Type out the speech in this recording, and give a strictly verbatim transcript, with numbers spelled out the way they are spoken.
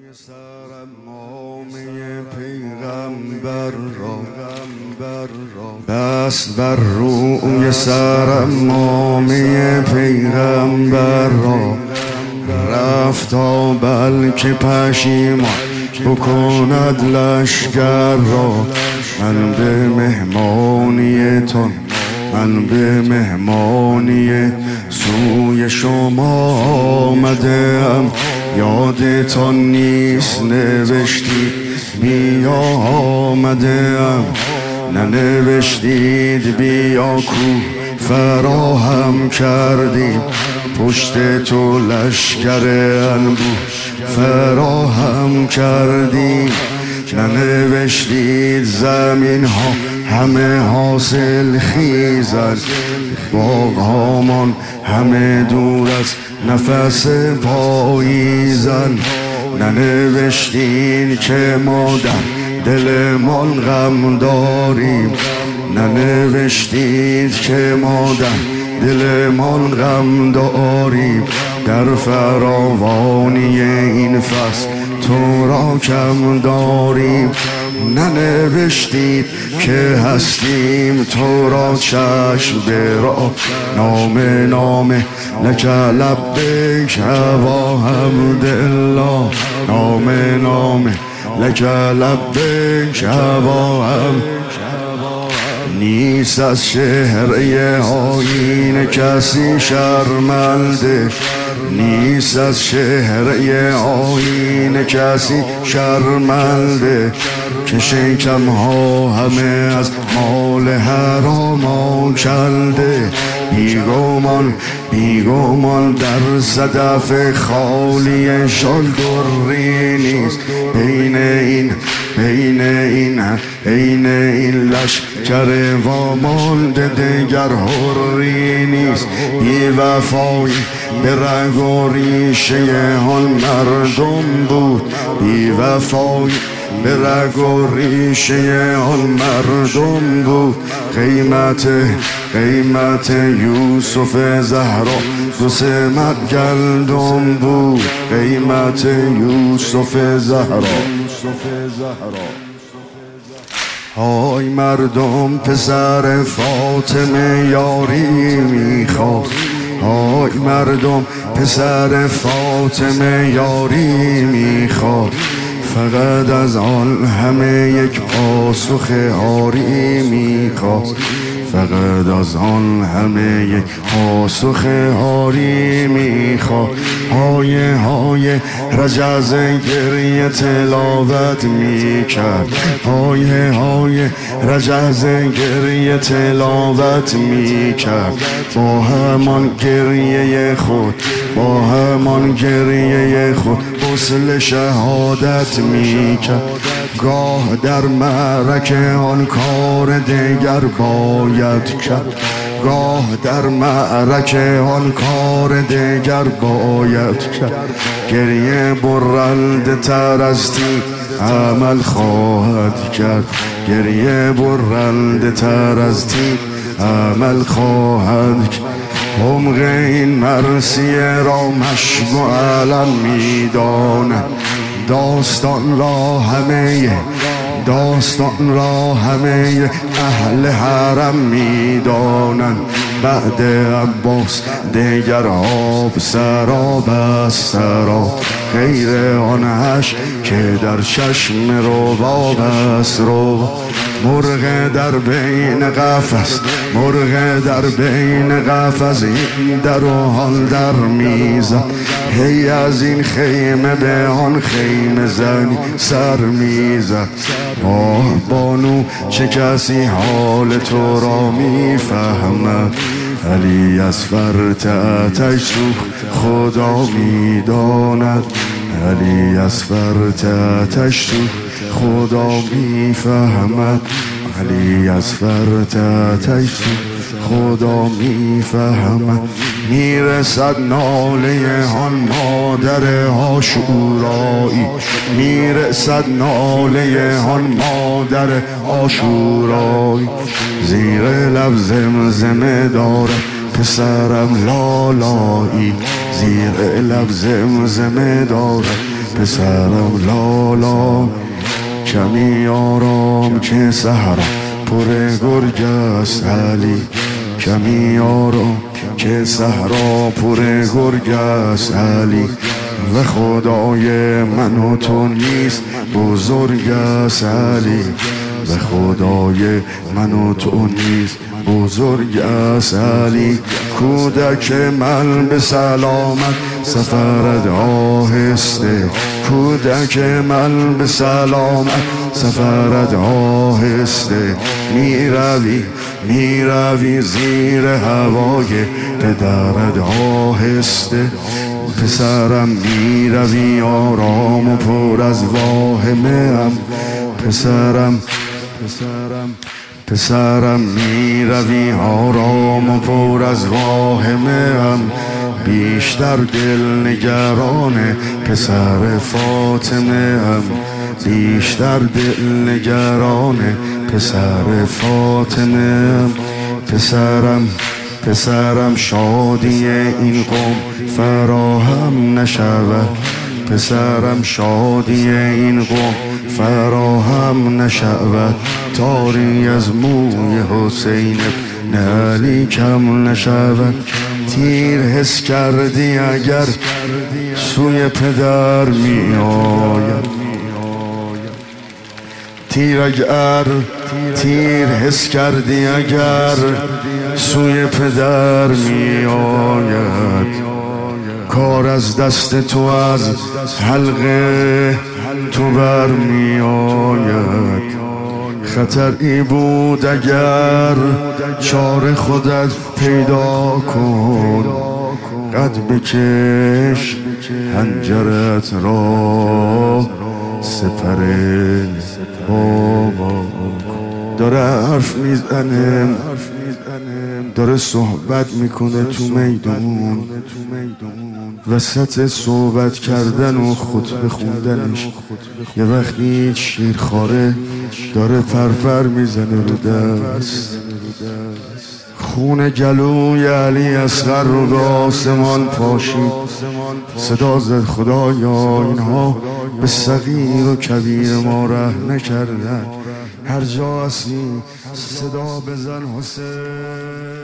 سرم مامه پیغمبر را دست بر روی سرم مامه پیغمبر را رفت تا بلکه پشیمان بکند لشگر را. من به مهمانی تان من به مهمانی سوی شما آمدم. یادتان نیست نوشتید بیا آمدم، ننوشتید بیا کو فراهم کردیم. پشت تو لشکر انبوه فراهم کردیم. ننوشتید زمین ها همه حاصل خیزن، باغ هامان همه دور از نفس پاییزن. ننوشتین که ما در دلمان غم داریم، ننوشتید که ما در دلمان غم داریم. در فراوانی این فصل تو را کم داریم. ننوشتید که هستیم تو را چشم برا نامه نامه لک لبیک و حمدالله. نامه نامه لک لبیک و حمدالله. نیست از چهره آیین کسی شرمنده، نیست از چهره آیین کسی شرمنده. که شکم ها همه از مال حرام آکنده. بیگمان بیگمان در صدف خالیشان دری نیست. بین این بین این بین این لشکر وامانده دگر حری نیست. بی وفایی به رگ و ریشه آن مردم بود، بی وفایی به رگ و ریشه آن مردم بود. قیمت قیمت یوسف زهرا دو سمت گندم بود. قیمت یوسف زهرا. های مردم پسر فاطمه یاری میخواد، های مردم پسر فاطمه یاری میخواد. فقط از آن همه یک پاسخ آری میخواست، فقط از آن همه یک پاسخ آری میخواست. های های رجز گریه تلاوت میکرد، های های رجز گریه تلاوت میکرد. با همان گریه خود با همان گریه خود غسل شهادت میکرد. گاه در معرکه آن کار دیگر باید کرد، گاه در معرکه آن کار دیگر باید کرد. گریه برنده تر از تیر عمل خواهد کرد، گریه برنده تر از تیر عمل خواهد کرد. عمق این مرثیه را مشک و علم میدانند، داستان را همه داستان را همه اهل حرم میدانند. بعد عباس دیگر آب سرا بس سرا، غیر آنش که در چشم رو بس رو. مرغ در بین قفس مرغ در بین قفس این در و حال در میزد. هی از این خیمه به آن خیمه زنی سر میزد. آه بانو چه کسی حال تو را میفهمد، علی اصفر تحتش سوخت خدا میداند. علی اصفر تحتش سوخت خدا میفهمد، علی اصفر تحتش سوخت خدا میفهمد. میرسد ناله آن مادر عاشورایی، میرسد ناله آن مادر عاشورایی. زیر لب زمزمه دارد پسرم لالایی زیر لب زمزمه دارد پسرم لالا کمی آرام که صحرا پر گرگ است علی کمی آرام که صحرا پر گرگ است علی و خدای من و تو نیست بزرگ است علی و خدای من و تو نیست بزرگ است علی کودک من به سلامت سفرت آهسته کودک من به سلامت سفرت آهسته می روی می روی زیر هوای پدرت آهسته پسرم می روی آرام و پر از واهمه ام پسرم پسرم پسرم می روی آرام و پر از واهمه ام بیشتر دل نگران پسر فاطمه ام بیشتر دل نگران پسر فاطمه ام پسرم پسرم شادی این قوم فراهم نشود پسرم شادی این قوم فراهم نشود تاری از موی حسین ابن علی کم نشود تیر حس کردی اگر سوی پدر می آید تیر اگر تیر حس کردی اگر سوی پدر می آید کار از دست تو از حلقه تو بر می آید خطری بود اگر چاره خودت پیدا کن قد بکش حنجرت را سپر بابا داره حرف میزنه داره صحبت میکنه تو میدون وسط صحبت کردن و خطبه خوندنش یه وقتی شیرخواره داره پرپر میزنه رو دست خون گلوی علی اصغر رو به آسمان پاشید صدا زد خدایا اینها به صغیر و کبیر ما ره نکردن هر جا هستی صدا بزن حسین